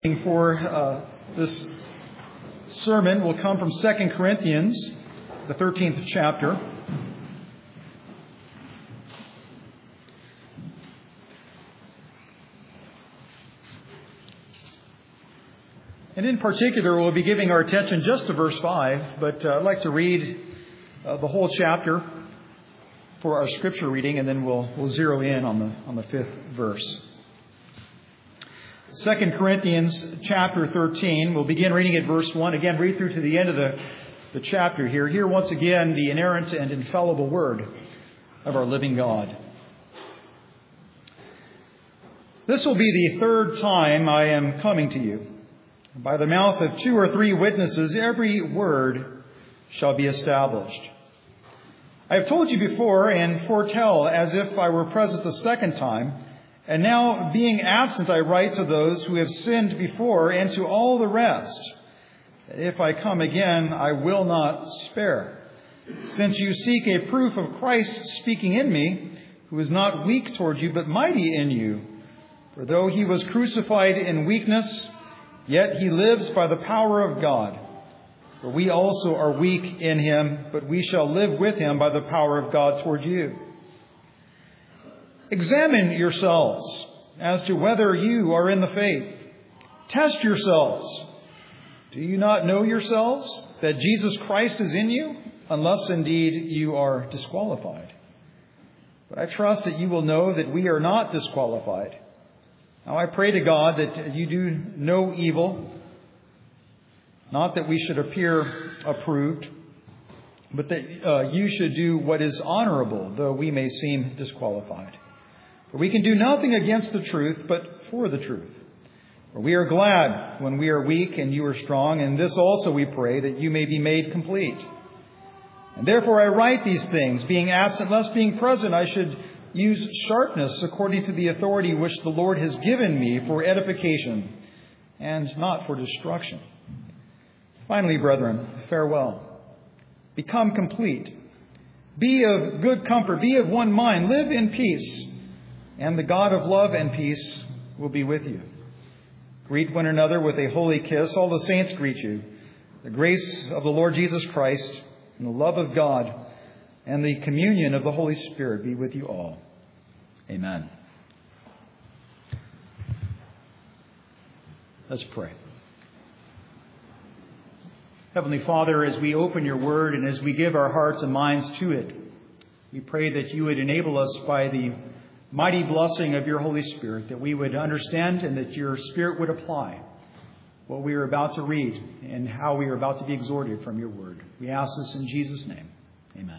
For this sermon will come from 2 Corinthians, the 13th chapter. And in particular, we'll be giving our attention just to verse 5, but I'd like to read the whole chapter for our scripture reading, and then we'll zero in on the 5th verse. 2 Corinthians chapter 13, we'll begin reading at verse 1. Again, read through to the end of the chapter here. Hear once again the inerrant and infallible word of our living God. This will be the third time I am coming to you. By the mouth of 2 or 3 witnesses, every word shall be established. I have told you before and foretell as if I were present the second time. And now, being absent, I write to those who have sinned before and to all the rest. If I come again, I will not spare. Since you seek a proof of Christ speaking in me, who is not weak toward you, but mighty in you. For though he was crucified in weakness, yet he lives by the power of God. For we also are weak in him, but we shall live with him by the power of God toward you. Examine yourselves as to whether you are in the faith. Test yourselves. Do you not know yourselves that Jesus Christ is in you, unless indeed you are disqualified? But I trust that you will know that we are not disqualified. Now I pray to God that you do no evil, not that we should appear approved, but that you should do what is honorable, though we may seem disqualified. For we can do nothing against the truth, but for the truth. For we are glad when we are weak and you are strong, and this also we pray, that you may be made complete. And therefore I write these things, being absent, lest being present I should use sharpness according to the authority which the Lord has given me for edification, and not for destruction. Finally, brethren, farewell. Become complete. Be of good comfort. Be of one mind. Live in peace. And the God of love and peace will be with you. Greet one another with a holy kiss. All the saints greet you. The grace of the Lord Jesus Christ and the love of God and the communion of the Holy Spirit be with you all. Amen. Let's pray. Heavenly Father, as we open your word and as we give our hearts and minds to it, we pray that you would enable us by the mighty blessing of your Holy Spirit, that we would understand and that your Spirit would apply what we are about to read and how we are about to be exhorted from your word. We ask this in Jesus' name. Amen.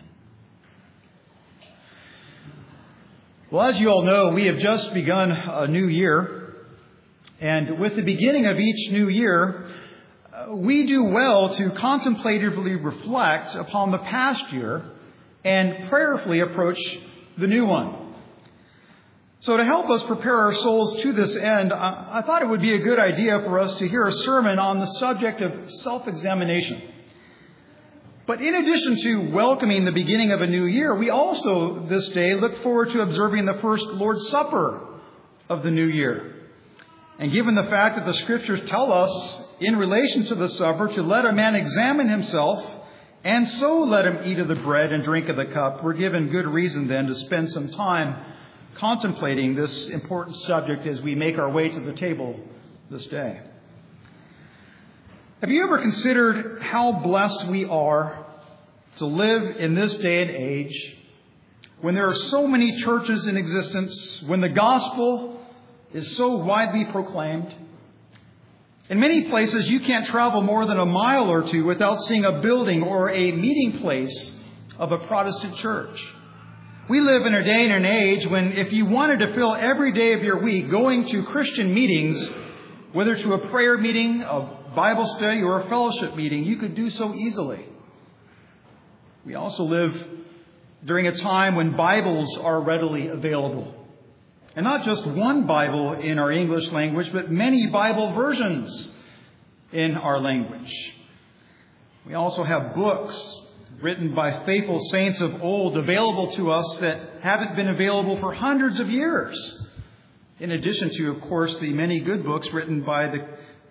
Well, as you all know, we have just begun a new year. And with the beginning of each new year, we do well to contemplatively reflect upon the past year and prayerfully approach the new one. So to help us prepare our souls to this end, I thought it would be a good idea for us to hear a sermon on the subject of self-examination. But in addition to welcoming the beginning of a new year, we also this day look forward to observing the first Lord's Supper of the new year. And given the fact that the Scriptures tell us in relation to the supper to let a man examine himself and so let him eat of the bread and drink of the cup, we're given good reason then to spend some time contemplating this important subject as we make our way to the table this day. Have you ever considered how blessed we are to live in this day and age when there are so many churches in existence, when the gospel is so widely proclaimed? In many places, you can't travel more than a mile or two without seeing a building or a meeting place of a Protestant church. We live in a day and an age when if you wanted to fill every day of your week going to Christian meetings, whether to a prayer meeting, a Bible study, or a fellowship meeting, you could do so easily. We also live during a time when Bibles are readily available. And not just one Bible in our English language, but many Bible versions in our language. We also have books written by faithful saints of old available to us that haven't been available for hundreds of years. In addition to, of course, the many good books written by the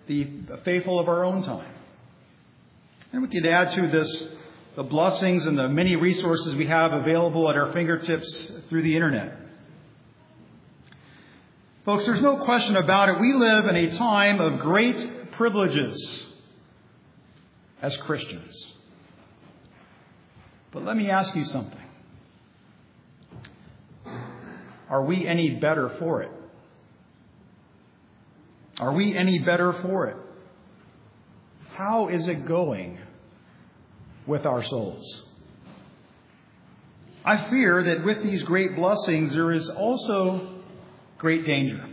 the faithful of our own time. And we could add to this the blessings and the many resources we have available at our fingertips through the internet. Folks, there's no question about it. We live in a time of great privileges as Christians. But let me ask you something. Are we any better for it? Are we any better for it? How is it going with our souls? I fear that with these great blessings, there is also great danger.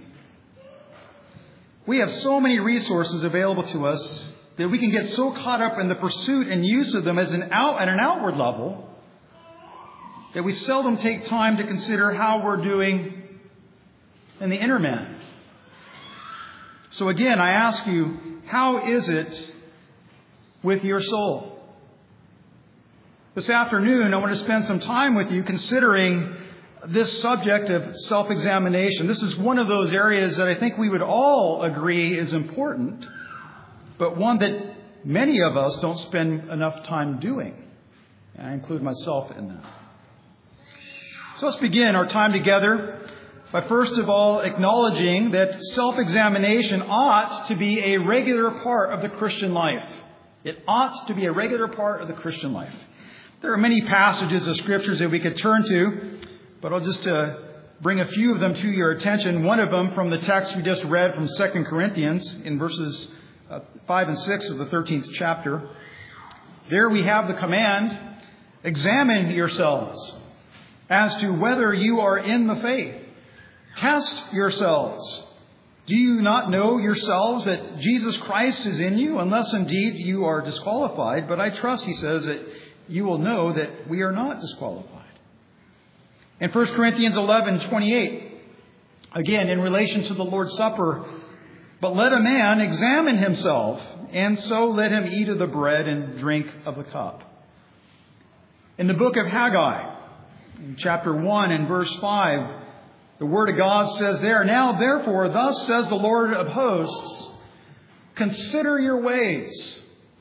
We have so many resources available to us that we can get so caught up in the pursuit and use of them at an outward level that we seldom take time to consider how we're doing in the inner man. So again, I ask you, how is it with your soul? This afternoon, I want to spend some time with you considering this subject of self-examination. This is one of those areas that I think we would all agree is important, but one that many of us don't spend enough time doing. And I include myself in that. So let's begin our time together by first of all acknowledging that self-examination ought to be a regular part of the Christian life. It ought to be a regular part of the Christian life. There are many passages of Scriptures that we could turn to, but I'll just bring a few of them to your attention. One of them from the text we just read from 2 Corinthians in verses 5 and 6 of the 13th chapter. There we have the command, examine yourselves as to whether you are in the faith. Test yourselves. Do you not know yourselves that Jesus Christ is in you, unless indeed you are disqualified? But I trust, he says, that you will know that we are not disqualified. In 1 Corinthians 11:28, again, in relation to the Lord's Supper, but let a man examine himself, and so let him eat of the bread and drink of the cup. In the book of Haggai, in chapter 1 and verse 5, the Word of God says there, now therefore, thus says the Lord of hosts, consider your ways.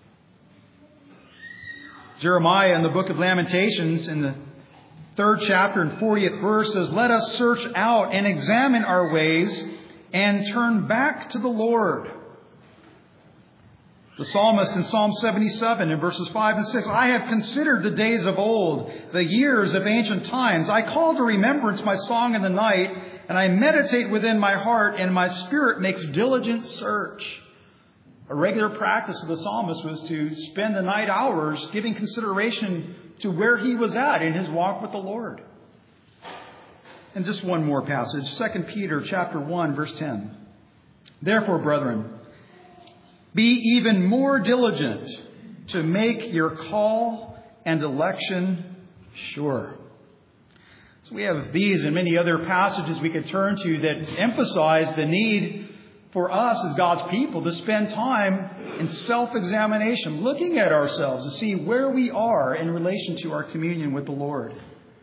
Jeremiah in the book of Lamentations in the 3rd chapter and 40th verse says, let us search out and examine our ways and turn back to the Lord. The psalmist in Psalm 77 in verses 5 and 6, I have considered the days of old, the years of ancient times. I call to remembrance my song in the night, and I meditate within my heart, and my spirit makes diligent search. A regular practice of the psalmist was to spend the night hours giving consideration to where he was at in his walk with the Lord. And just one more passage, 2 Peter chapter 1, verse 10. Therefore, brethren, be even more diligent to make your call and election sure. So we have these and many other passages we could turn to that emphasize the need for us as God's people to spend time in self-examination, looking at ourselves to see where we are in relation to our communion with the Lord.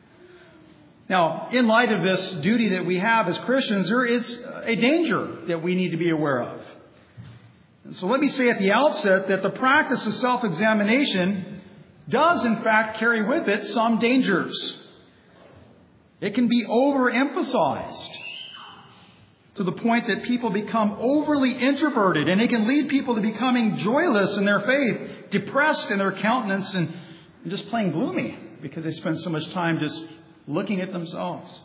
Now, in light of this duty that we have as Christians, there is a danger that we need to be aware of. And so let me say at the outset that the practice of self-examination does in fact carry with it some dangers. It can be overemphasized to the point that people become overly introverted, and it can lead people to becoming joyless in their faith, depressed in their countenance, and just plain gloomy because they spend so much time just looking at themselves.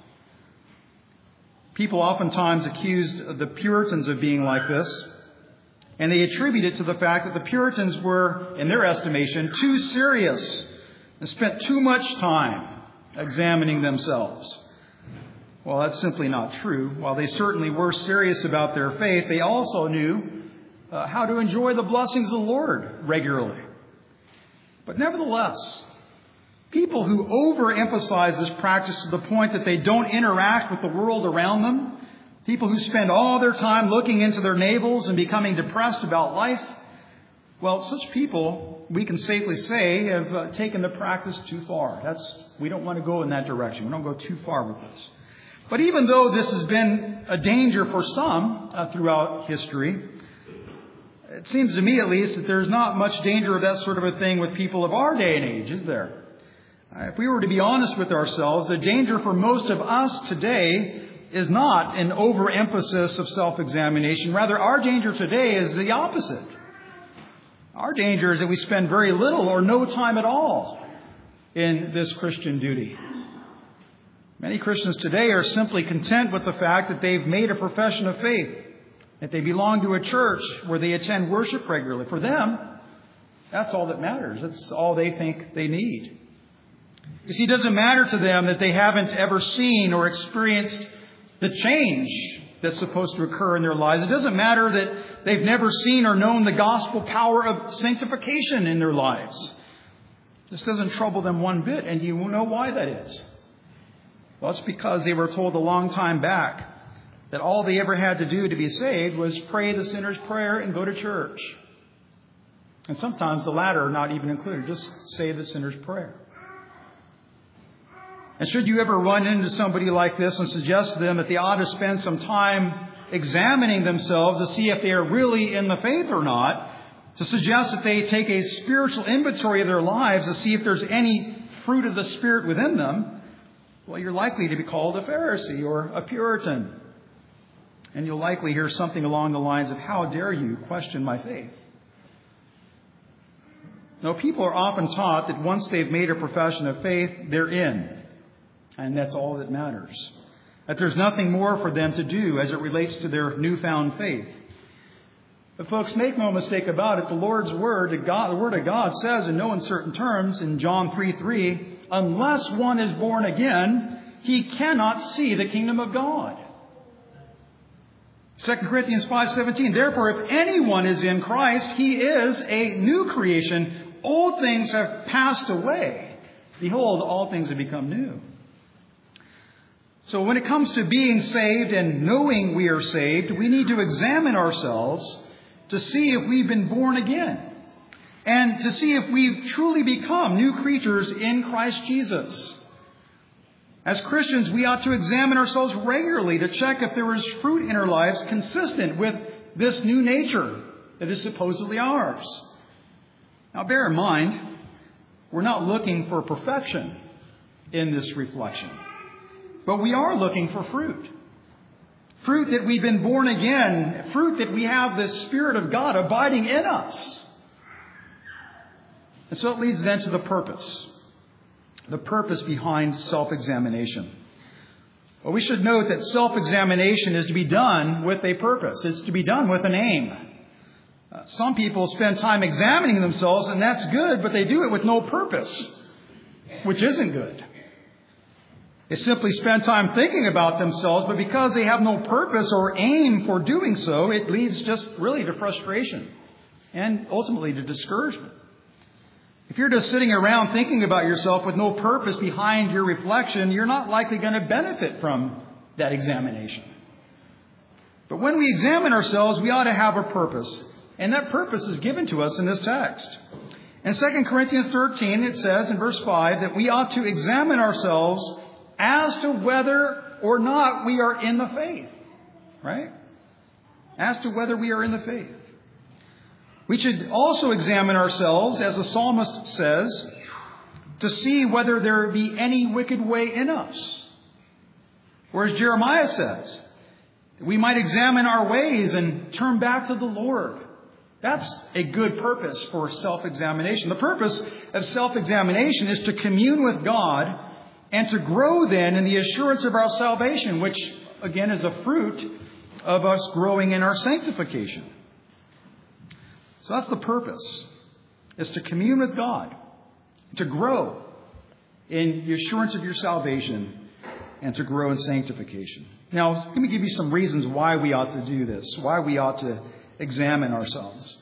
People oftentimes accuse the Puritans of being like this, and they attribute it to the fact that the Puritans were, in their estimation, too serious and spent too much time examining themselves. Well, that's simply not true. While they certainly were serious about their faith, they also knew how to enjoy the blessings of the Lord regularly. But nevertheless, people who overemphasize this practice to the point that they don't interact with the world around them, people who spend all their time looking into their navels and becoming depressed about life, well, such people, we can safely say, have taken the practice too far. We don't want to go in that direction. We don't go too far with this. But even though this has been a danger for some throughout history, It seems to me, at least, that there's not much danger of that sort of a thing with people of our day and age, is there? If we were to be honest with ourselves, the danger for most of us today is not an overemphasis of self-examination. Rather, our danger today is the opposite. Our danger is that we spend very little or no time at all in this Christian duty. Many Christians today are simply content with the fact that they've made a profession of faith, that they belong to a church where they attend worship regularly. For them, that's all that matters. That's all they think they need. You see, it doesn't matter to them that they haven't ever seen or experienced the change that's supposed to occur in their lives. It doesn't matter that they've never seen or known the gospel power of sanctification in their lives. This doesn't trouble them one bit, and you know why that is. Well, it's because they were told a long time back that all they ever had to do to be saved was pray the sinner's prayer and go to church. And sometimes the latter not even included, just say the sinner's prayer. And should you ever run into somebody like this and suggest to them that they ought to spend some time examining themselves to see if they are really in the faith or not, to suggest that they take a spiritual inventory of their lives to see if there's any fruit of the Spirit within them, well, you're likely to be called a Pharisee or a Puritan. And you'll likely hear something along the lines of, how dare you question my faith? Now, people are often taught that once they've made a profession of faith, they're in. And that's all that matters. That there's nothing more for them to do as it relates to their newfound faith. But folks, make no mistake about it, the Lord's Word, the Word of God says in no uncertain terms in John 3:3, unless one is born again, he cannot see the kingdom of God. 2 Corinthians 5:17, therefore, if anyone is in Christ, he is a new creation. Old things have passed away. Behold, all things have become new. So when it comes to being saved and knowing we are saved, we need to examine ourselves to see if we've been born again and to see if we've truly become new creatures in Christ Jesus. As Christians, we ought to examine ourselves regularly to check if there is fruit in our lives consistent with this new nature that is supposedly ours. Now, bear in mind, we're not looking for perfection in this reflection, but we are looking for fruit. Fruit that we've been born again. Fruit that we have the Spirit of God abiding in us. And so it leads then to the purpose. The purpose behind self-examination. Well, we should note that self-examination is to be done with a purpose. It's to be done with an aim. Some people spend time examining themselves, and that's good, but they do it with no purpose, which isn't good. They simply spend time thinking about themselves, but because they have no purpose or aim for doing so, it leads just really to frustration and ultimately to discouragement. If you're just sitting around thinking about yourself with no purpose behind your reflection, you're not likely going to benefit from that examination. But when we examine ourselves, we ought to have a purpose. And that purpose is given to us in this text. In 2 Corinthians 13, it says in verse 5 that we ought to examine ourselves as to whether or not we are in the faith. Right? As to whether we are in the faith. We should also examine ourselves, as the psalmist says, to see whether there be any wicked way in us. Or as Jeremiah says, we might examine our ways and turn back to the Lord. That's a good purpose for self-examination. The purpose of self-examination is to commune with God and to grow then in the assurance of our salvation, which again is a fruit of us growing in our sanctification. So that's the purpose, is to commune with God, to grow in the assurance of your salvation, and to grow in sanctification. Now, let me give you some reasons why we ought to do this, why we ought to examine ourselves.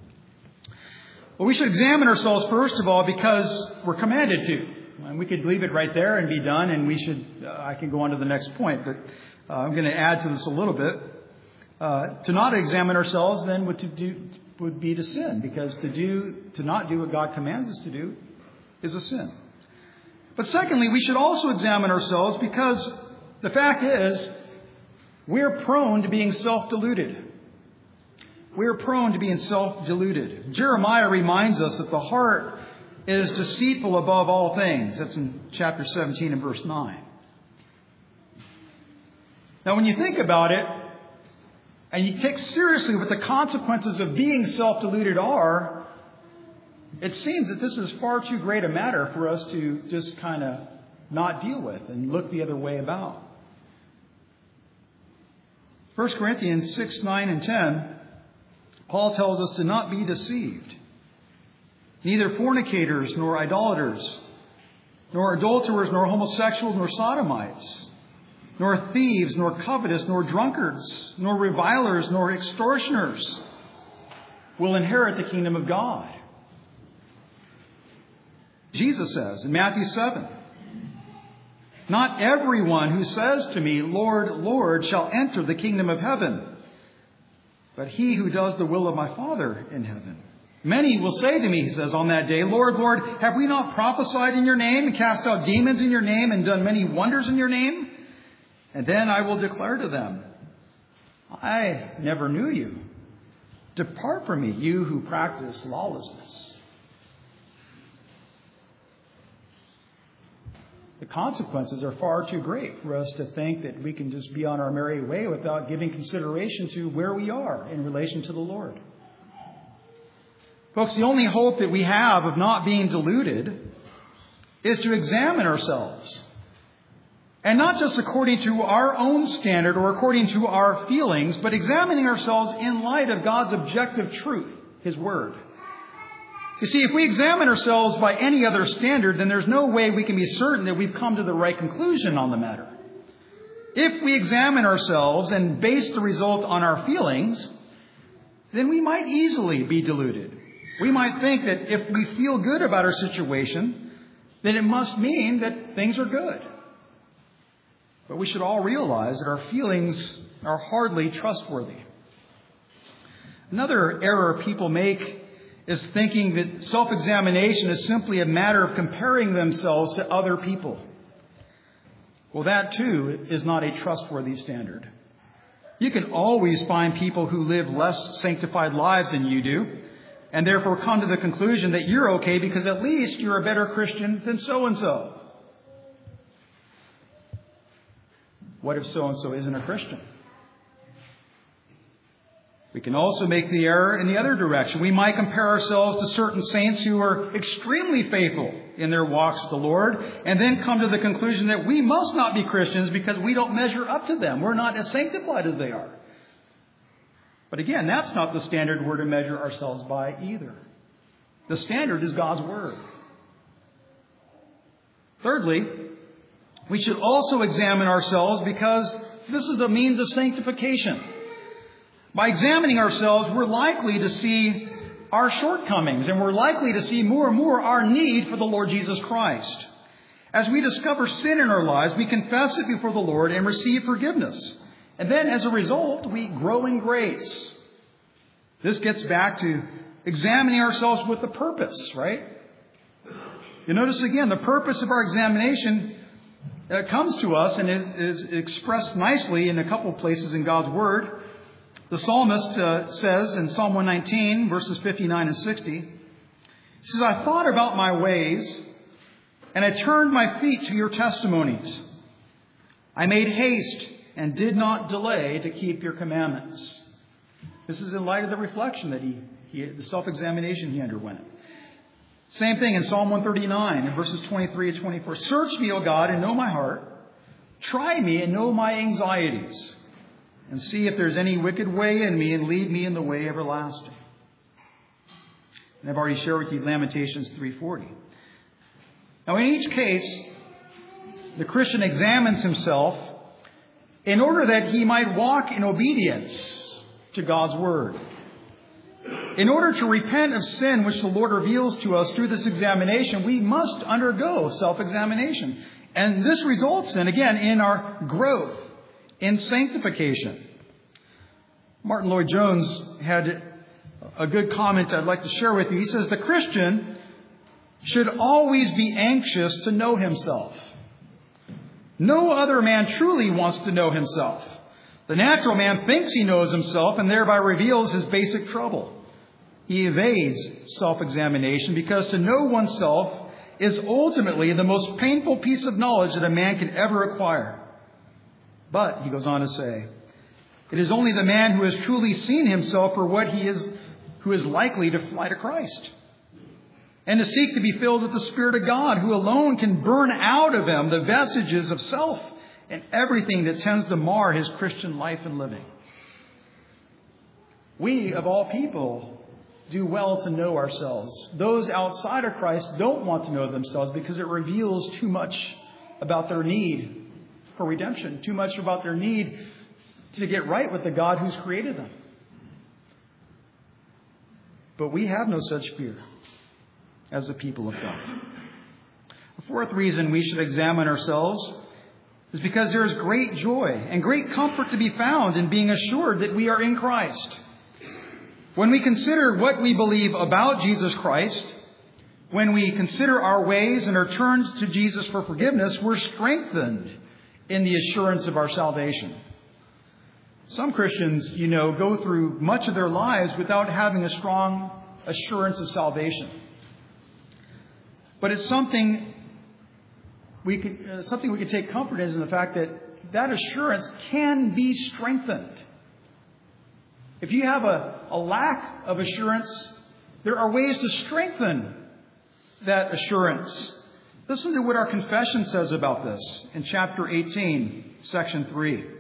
Well, we should examine ourselves, first of all, because we're commanded to. And we could leave it right there and be done, and I can go on to the next point, but I'm going to add to this a little bit. To not examine ourselves, then, would be to sin, because to not do what God commands us to do is a sin. But secondly, we should also examine ourselves because the fact is we're prone to being self-deluded. we are prone to being self-deluded. Jeremiah reminds us that the heart is deceitful above all things. That's in chapter 17 and verse 9. Now, when you think about it, and you take seriously what the consequences of being self-deluded are, it seems that this is far too great a matter for us to just kind of not deal with and look the other way about. 1 Corinthians 6, 9, and 10, Paul tells us to not be deceived. Neither fornicators, nor idolaters, nor adulterers, nor homosexuals, nor sodomites, nor thieves, nor covetous, nor drunkards, nor revilers, nor extortioners will inherit the kingdom of God. Jesus says in Matthew 7, not everyone who says to me, Lord, Lord, shall enter the kingdom of heaven, but he who does the will of my Father in heaven. Many will say to me, he says, on that day, Lord, Lord, have we not prophesied in your name and cast out demons in your name and done many wonders in your name? And then I will declare to them, I never knew you. Depart from me, you who practice lawlessness. The consequences are far too great for us to think that we can just be on our merry way without giving consideration to where we are in relation to the Lord. Folks, the only hope that we have of not being deluded is to examine ourselves. And not just according to our own standard or according to our feelings, but examining ourselves in light of God's objective truth, His Word. You see, if we examine ourselves by any other standard, then there's no way we can be certain that we've come to the right conclusion on the matter. If we examine ourselves and base the result on our feelings, then we might easily be deluded. We might think that if we feel good about our situation, then it must mean that things are good. But we should all realize that our feelings are hardly trustworthy. Another error people make is thinking that self-examination is simply a matter of comparing themselves to other people. Well, that too is not a trustworthy standard. You can always find people who live less sanctified lives than you do, and therefore come to the conclusion that you're okay because at least you're a better Christian than so-and-so. What if so-and-so isn't a Christian? We can also make the error in the other direction. We might compare ourselves to certain saints who are extremely faithful in their walks with the Lord, and then come to the conclusion that we must not be Christians because we don't measure up to them. We're not as sanctified as they are. But again, that's not the standard we're to measure ourselves by either. The standard is God's Word. Thirdly, we should also examine ourselves because this is a means of sanctification. By examining ourselves, we're likely to see our shortcomings, and we're likely to see more and more our need for the Lord Jesus Christ. As we discover sin in our lives, we confess it before the Lord and receive forgiveness. And then, as a result, we grow in grace. This gets back to examining ourselves with a purpose, right? You notice again, the purpose of our examination comes to us and is expressed nicely in a couple of places in God's Word. The psalmist says in Psalm 119, verses 59 and 60, he says, I thought about my ways, and I turned my feet to your testimonies. I made haste and did not delay to keep your commandments. This is in light of the reflection that the self-examination he underwent. Same thing in Psalm 139, in verses 23 and 24. Search me, O God, and know my heart. Try me and know my anxieties. And see if there's any wicked way in me, and lead me in the way everlasting. And I've already shared with you Lamentations 3:40. Now, in each case, the Christian examines himself in order that he might walk in obedience to God's Word. In order to repent of sin which the Lord reveals to us through this examination, we must undergo self-examination. And this results then, again, in our growth in sanctification. Martin Lloyd-Jones had a good comment I'd like to share with you. He says, the Christian should always be anxious to know himself. No other man truly wants to know himself. The natural man thinks he knows himself and thereby reveals his basic trouble. He evades self-examination because to know oneself is ultimately the most painful piece of knowledge that a man can ever acquire. But, he goes on to say, it is only the man who has truly seen himself for what he is who is likely to fly to Christ and to seek to be filled with the Spirit of God, who alone can burn out of him the vestiges of self and everything that tends to mar his Christian life and living. We, of all people, do well to know ourselves. Those outside of Christ don't want to know themselves because it reveals too much about their need for redemption, too much about their need to get right with the God who's created them. But we have no such fear as the people of God. The fourth reason we should examine ourselves is because there is great joy and great comfort to be found in being assured that we are in Christ. When we consider what we believe about Jesus Christ, when we consider our ways and are turned to Jesus for forgiveness, we're strengthened in the assurance of our salvation. Some Christians, go through much of their lives without having a strong assurance of salvation. But it's something we could take comfort in the fact that assurance can be strengthened. If you have a lack of assurance, there are ways to strengthen that assurance. Listen to what our confession says about this in chapter 18, section 3. It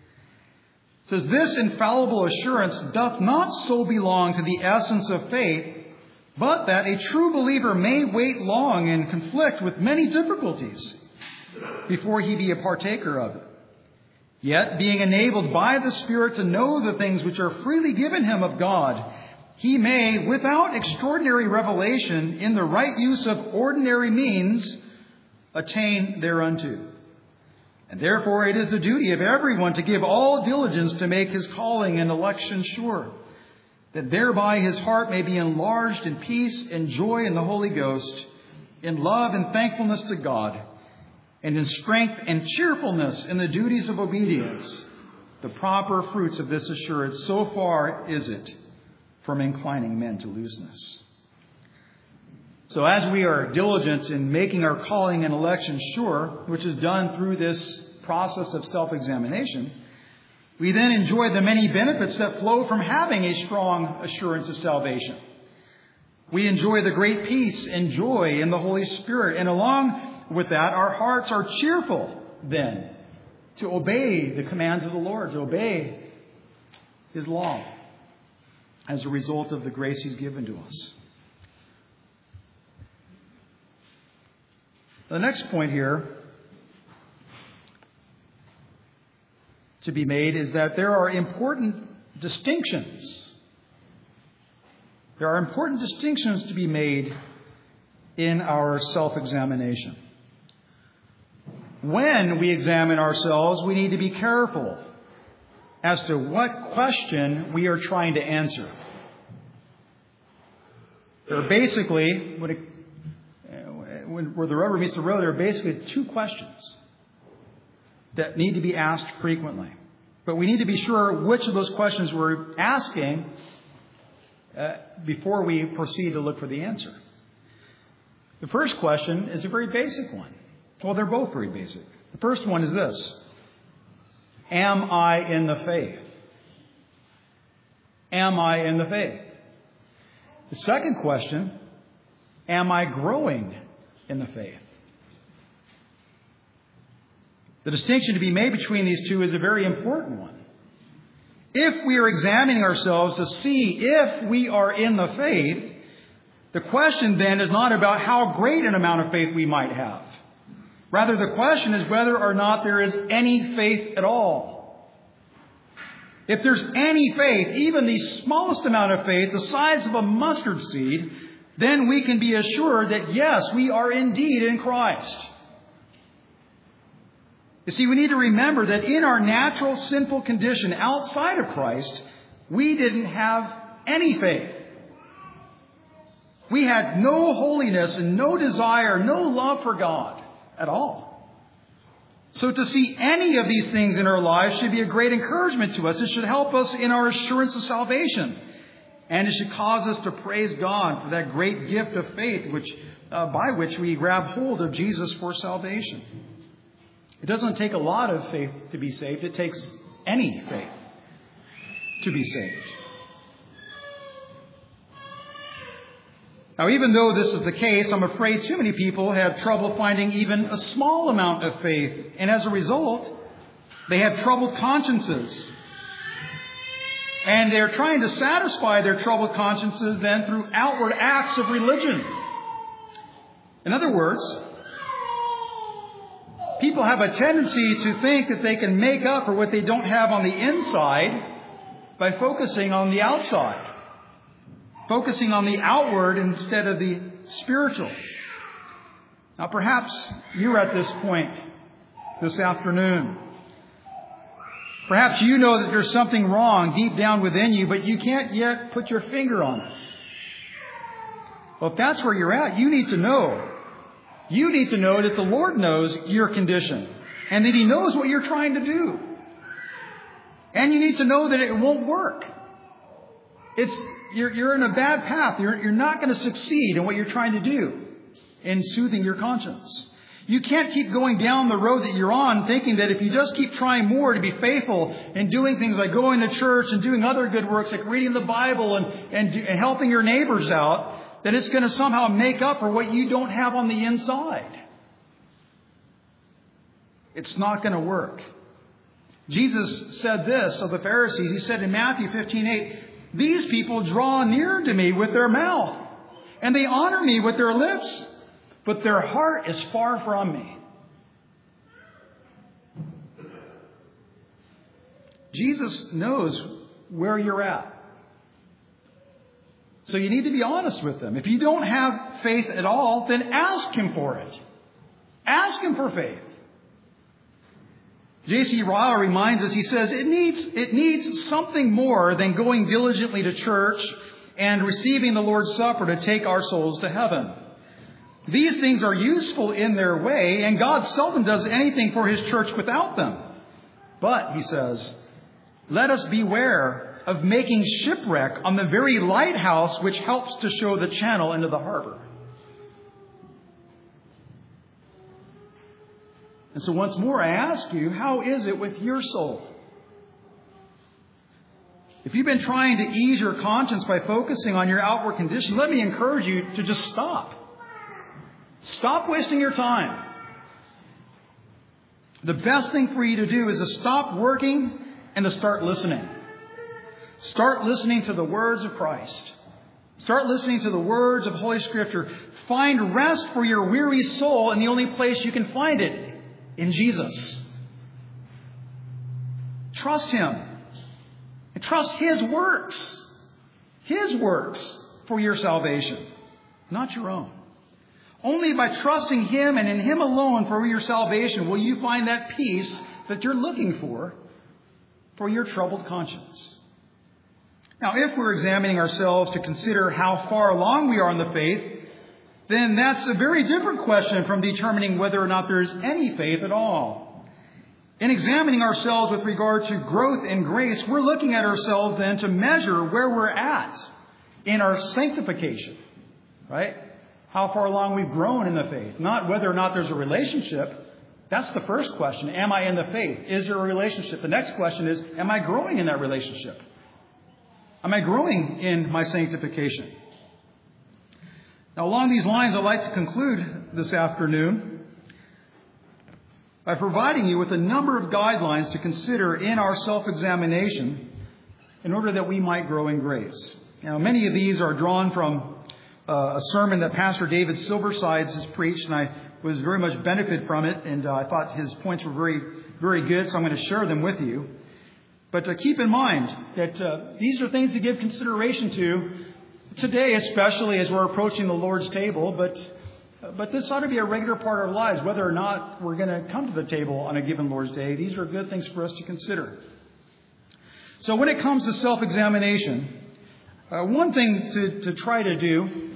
says, "This infallible assurance doth not so belong to the essence of faith, but that a true believer may wait long and conflict with many difficulties before he be a partaker of it. Yet, being enabled by the Spirit to know the things which are freely given him of God, he may, without extraordinary revelation, in the right use of ordinary means, attain thereunto. And therefore it is the duty of everyone to give all diligence to make his calling and election sure, that thereby his heart may be enlarged in peace and joy in the Holy Ghost, in love and thankfulness to God, and in strength and cheerfulness in the duties of obedience, the proper fruits of this assurance, so far is it from inclining men to looseness." So as we are diligent in making our calling and election sure, which is done through this process of self-examination, we then enjoy the many benefits that flow from having a strong assurance of salvation. We enjoy the great peace and joy in the Holy Spirit, and along with that, our hearts are cheerful then to obey the commands of the Lord, to obey His law as a result of the grace He's given to us. The next point here to be made is that there are important distinctions. There are important distinctions to be made in our self-examination. When we examine ourselves, we need to be careful as to what question we are trying to answer. There are basically, where the rubber meets the road, there are basically two questions that need to be asked frequently. But we need to be sure which of those questions we're asking before we proceed to look for the answer. The first question is a very basic one. Well, they're both very basic. The first one is this: am I in the faith? Am I in the faith? The second question: am I growing in the faith? The distinction to be made between these two is a very important one. If we are examining ourselves to see if we are in the faith, the question then is not about how great an amount of faith we might have. Rather, the question is whether or not there is any faith at all. If there's any faith, even the smallest amount of faith, the size of a mustard seed, then we can be assured that yes, we are indeed in Christ. You see, we need to remember that in our natural sinful condition outside of Christ, we didn't have any faith. We had no holiness and no desire, no love for God at all. So to see any of these things in our lives should be a great encouragement to us. It should help us in our assurance of salvation. And it should cause us to praise God for that great gift of faith by which we grab hold of Jesus for salvation. It doesn't take a lot of faith to be saved. It takes any faith to be saved. Now, even though this is the case, I'm afraid too many people have trouble finding even a small amount of faith. And as a result, they have troubled consciences. And they're trying to satisfy their troubled consciences then through outward acts of religion. In other words, people have a tendency to think that they can make up for what they don't have on the inside by focusing on the outside. Focusing on the outward instead of the spiritual. Now perhaps you're at this point this afternoon. Perhaps you know that there's something wrong deep down within you, but you can't yet put your finger on it. Well, if that's where you're at, you need to know. You need to know that the Lord knows your condition and that He knows what you're trying to do. And you need to know that it won't work. You're in a bad path. You're not going to succeed in what you're trying to do in soothing your conscience. You can't keep going down the road that you're on thinking that if you just keep trying more to be faithful and doing things like going to church and doing other good works like reading the Bible and helping your neighbors out, that it's going to somehow make up for what you don't have on the inside. It's not going to work. Jesus said this of the Pharisees. He said in Matthew 15:8, "These people draw near to me with their mouth, and they honor me with their lips, but their heart is far from me." Jesus knows where you're at. So you need to be honest with Him. If you don't have faith at all, then ask Him for it. Ask Him for faith. J.C. Ryle reminds us, he says, it needs something more than going diligently to church and receiving the Lord's Supper to take our souls to heaven. These things are useful in their way, and God seldom does anything for His church without them. But, he says, let us beware of making shipwreck on the very lighthouse which helps to show the channel into the harbor. And so once more I ask you, how is it with your soul? If you've been trying to ease your conscience by focusing on your outward condition, let me encourage you to just stop. Stop wasting your time. The best thing for you to do is to stop working and to start listening. Start listening to the words of Christ. Start listening to the words of Holy Scripture. Find rest for your weary soul in the only place you can find it, in Jesus. Trust Him. And trust His works. His works for your salvation, not your own. Only by trusting Him and in Him alone for your salvation will you find that peace that you're looking for your troubled conscience. Now, if we're examining ourselves to consider how far along we are in the faith, then that's a very different question from determining whether or not there is any faith at all. In examining ourselves with regard to growth in grace, we're looking at ourselves then to measure where we're at in our sanctification, right? How far along we've grown in the faith, not whether or not there's a relationship. That's the first question. Am I in the faith? Is there a relationship? The next question is, am I growing in that relationship? Am I growing in my sanctification? Now, along these lines, I'd like to conclude this afternoon by providing you with a number of guidelines to consider in our self-examination in order that we might grow in grace. Now, many of these are drawn from a sermon that Pastor David Silversides has preached, and I was very much benefited from it, and I thought his points were very, very good, so I'm going to share them with you. But keep in mind that these are things to give consideration to today, especially as we're approaching the Lord's table. But this ought to be a regular part of our lives, whether or not we're going to come to the table on a given Lord's Day. These are good things for us to consider. So when it comes to self-examination, one thing to try to do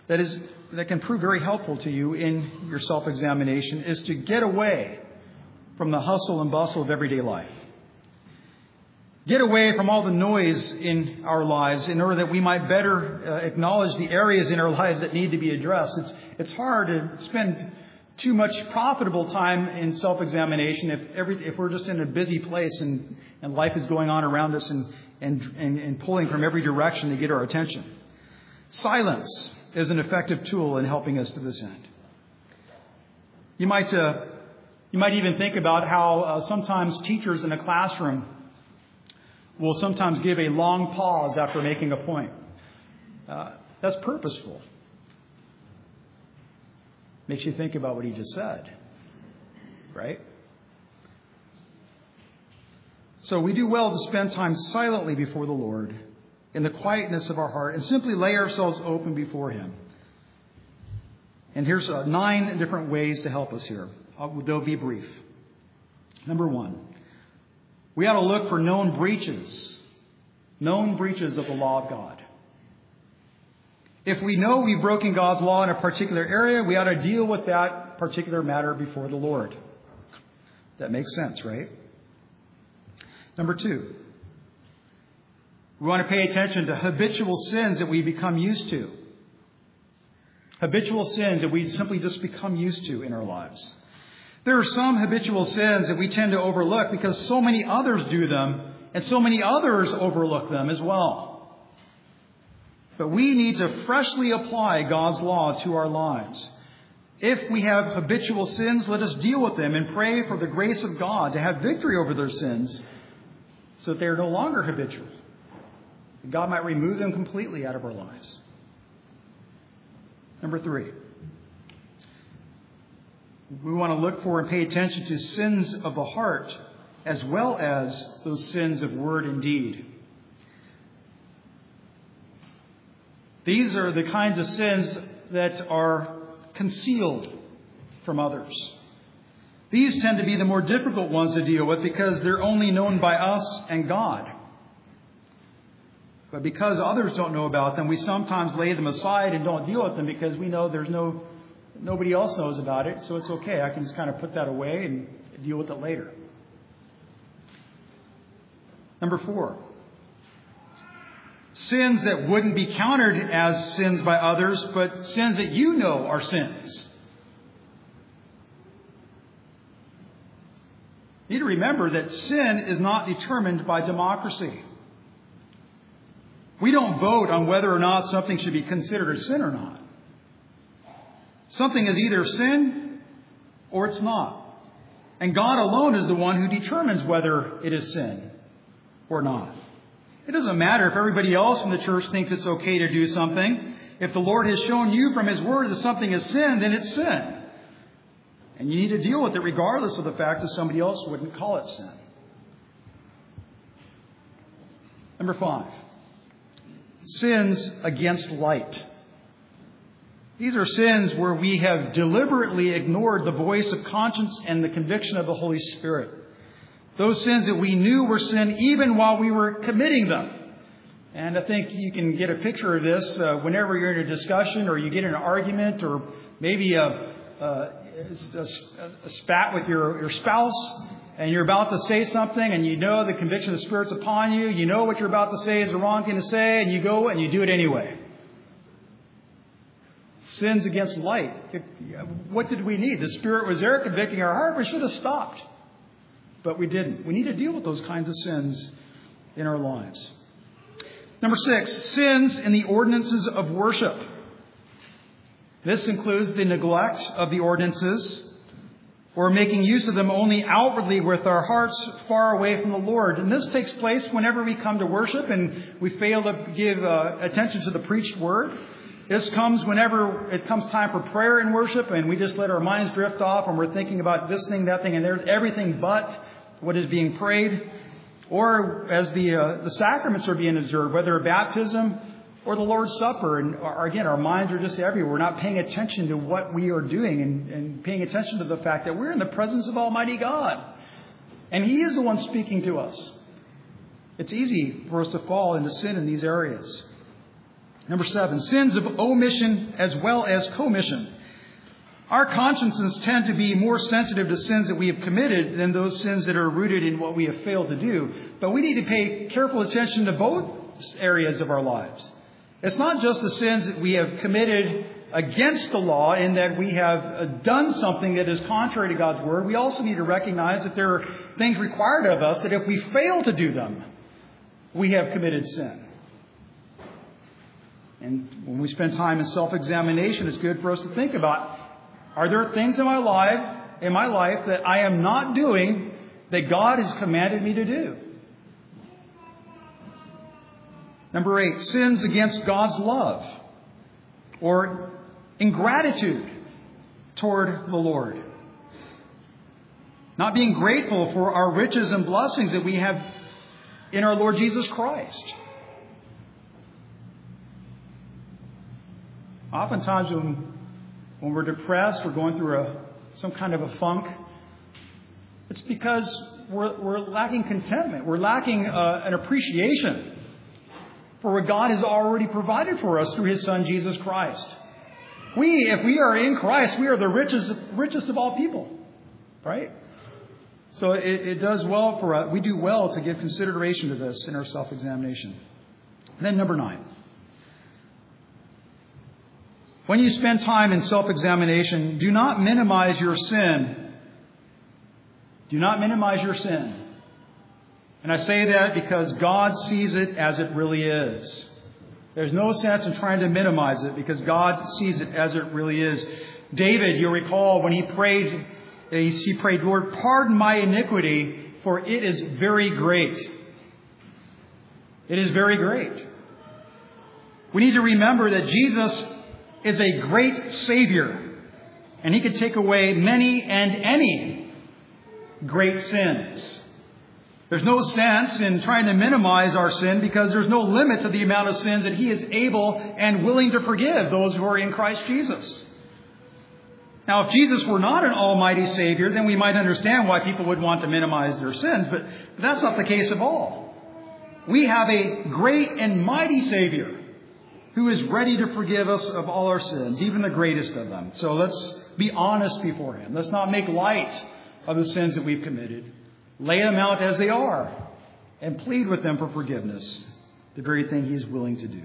that can prove very helpful to you in your self-examination is to get away from the hustle and bustle of everyday life. Get away from all the noise in our lives in order that we might better acknowledge the areas in our lives that need to be addressed. It's hard to spend too much profitable time in self-examination if we're just in a busy place and life is going on around us and pulling from every direction to get our attention. Silence is an effective tool in helping us to this end. You might even think about how sometimes teachers in a classroom will sometimes give a long pause after making a point. That's purposeful. Makes you think about what he just said, right? So we do well to spend time silently before the Lord in the quietness of our heart and simply lay ourselves open before Him. And here's 9 different ways to help us here. They'll be brief. Number 1, we ought to look for known breaches of the law of God. If we know we've broken God's law in a particular area, we ought to deal with that particular matter before the Lord. That makes sense, right? Number 2, we want to pay attention to habitual sins that we become used to. Habitual sins that we simply just become used to in our lives. There are some habitual sins that we tend to overlook because so many others do them and so many others overlook them as well. But we need to freshly apply God's law to our lives. If we have habitual sins, let us deal with them and pray for the grace of God to have victory over their sins so that they are no longer habitual. God might remove them completely out of our lives. Number 3, we want to look for and pay attention to sins of the heart as well as those sins of word and deed. These are the kinds of sins that are concealed from others. These tend to be the more difficult ones to deal with because they're only known by us and God. But because others don't know about them, we sometimes lay them aside and don't deal with them because we know there's nobody else knows about it, so it's okay. I can just kind of put that away and deal with it later. Number 4, sins that wouldn't be counted as sins by others, but sins that you know are sins. You need to remember that sin is not determined by democracy. We don't vote on whether or not something should be considered a sin or not. Something is either sin or it's not. And God alone is the one who determines whether it is sin or not. It doesn't matter if everybody else in the church thinks it's okay to do something. If the Lord has shown you from His Word that something is sin, then it's sin. And you need to deal with it regardless of the fact that somebody else wouldn't call it sin. Number 5, sins against light. These are sins where we have deliberately ignored the voice of conscience and the conviction of the Holy Spirit. Those sins that we knew were sin even while we were committing them. And I think you can get a picture of this whenever you're in a discussion or you get in an argument or maybe a spat with your spouse and you're about to say something and you know the conviction of the Spirit's upon you. You know what you're about to say is the wrong thing to say and you go and you do it anyway. Sins against light. What did we need? The Spirit was there convicting our heart. We should have stopped. But we didn't. We need to deal with those kinds of sins in our lives. Number 6, sins in the ordinances of worship. This includes the neglect of the ordinances or making use of them only outwardly with our hearts far away from the Lord. And this takes place whenever we come to worship and we fail to give attention to the preached word. This comes whenever it comes time for prayer and worship and we just let our minds drift off and we're thinking about this thing, that thing, and there's everything but what is being prayed. Or as the sacraments are being observed, whether baptism or the Lord's Supper. And again, our minds are just everywhere. We're not paying attention to what we are doing and paying attention to the fact that we're in the presence of Almighty God. And He is the one speaking to us. It's easy for us to fall into sin in these areas. Number 7, sins of omission as well as commission. Our consciences tend to be more sensitive to sins that we have committed than those sins that are rooted in what we have failed to do. But we need to pay careful attention to both areas of our lives. It's not just the sins that we have committed against the law in that we have done something that is contrary to God's word. We also need to recognize that there are things required of us that if we fail to do them, we have committed sin. And when we spend time in self-examination, it's good for us to think about, are there things in my life that I am not doing that God has commanded me to do? Number 8, sins against God's love or ingratitude toward the Lord. Not being grateful for our riches and blessings that we have in our Lord Jesus Christ. Oftentimes when we're depressed or going through some kind of a funk, it's because we're lacking contentment. We're lacking an appreciation for what God has already provided for us through His Son, Jesus Christ. If we are in Christ, we are the richest of all people, right? So it does well for us. We do well to give consideration to this in our self-examination. And then number 9. When you spend time in self-examination, do not minimize your sin. Do not minimize your sin. And I say that because God sees it as it really is. There's no sense in trying to minimize it because God sees it as it really is. David, you'll recall, when he prayed, Lord, pardon my iniquity, for it is very great. It is very great. We need to remember that Jesus is a great Savior, and He can take away many and any great sins. There's no sense in trying to minimize our sin because there's no limit to the amount of sins that He is able and willing to forgive those who are in Christ Jesus. Now, if Jesus were not an almighty Savior, then we might understand why people would want to minimize their sins, but that's not the case at all. We have a great and mighty Savior who is ready to forgive us of all our sins, even the greatest of them. So let's be honest before Him. Let's not make light of the sins that we've committed. Lay them out as they are and plead with them for forgiveness, the very thing He is willing to do.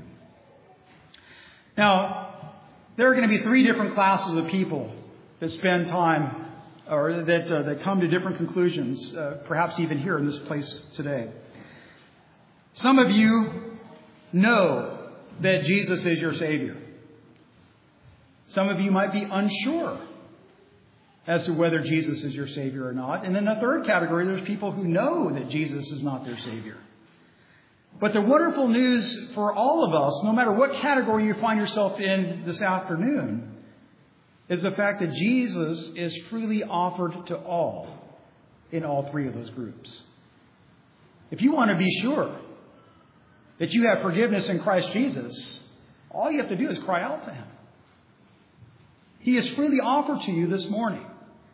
Now, there are going to be 3 different classes of people that spend time or that come to different conclusions, perhaps even here in this place today. Some of you know that Jesus is your Savior. Some of you might be unsure as to whether Jesus is your Savior or not. And in the third category, there's people who know that Jesus is not their Savior. But the wonderful news for all of us, no matter what category you find yourself in this afternoon, is the fact that Jesus is freely offered to all in all 3 of those groups. If you want to be sure that you have forgiveness in Christ Jesus, all you have to do is cry out to Him. He is freely offered to you this morning.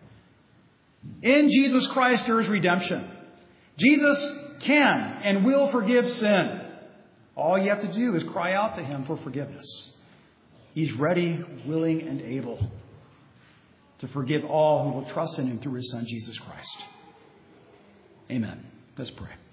In Jesus Christ there is redemption. Jesus can and will forgive sin. All you have to do is cry out to Him for forgiveness. He's ready, willing, and able to forgive all who will trust in Him through His Son, Jesus Christ. Amen. Let's pray.